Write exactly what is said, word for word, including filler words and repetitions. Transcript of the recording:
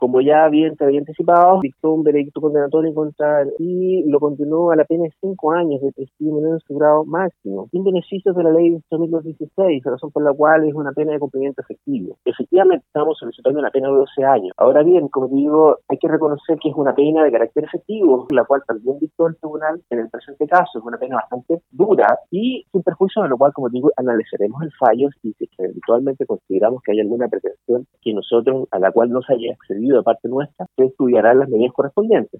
como ya bien te había anticipado, dictó un veredicto condenatorio contra él y lo condenó a la pena de cinco años de presidio menor en su grado máximo, sin beneficios de la ley de ocho mil doscientos dieciséis, razón por la cual es una pena de cumplimiento efectivo. Efectivamente, estamos solicitando una pena de doce años. Ahora bien, como digo, hay que reconocer que es una pena de carácter efectivo, la cual también dictó el tribunal en el presente caso. Es una pena bastante dura y sin perjuicio de lo cual, como digo, analizaremos el fallo y si eventualmente consideramos que hay alguna pretensión que nosotros, a la cual no se haya accedido de parte nuestra, se estudiarán las medidas correspondientes.